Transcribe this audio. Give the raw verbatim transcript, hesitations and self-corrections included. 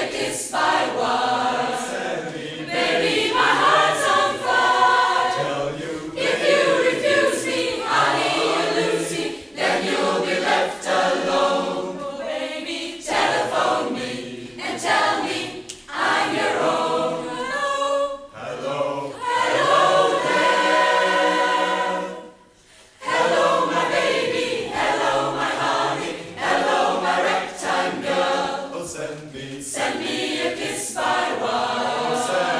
a kiss by one. Baby, my heart's on fire. Tell you If you refuse me, honey, you lose me, then you'll be left alone. Oh, baby, telephone me and tell me I'm your own. Hello, hello, hello there. Hello, my baby. Hello, my honey. Hello, my ragtime girl. oh send me, Send me a kiss by one. send